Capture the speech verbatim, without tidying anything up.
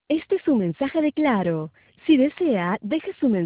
Este es un mensaje de Claro. Si desea, deje su mensaje.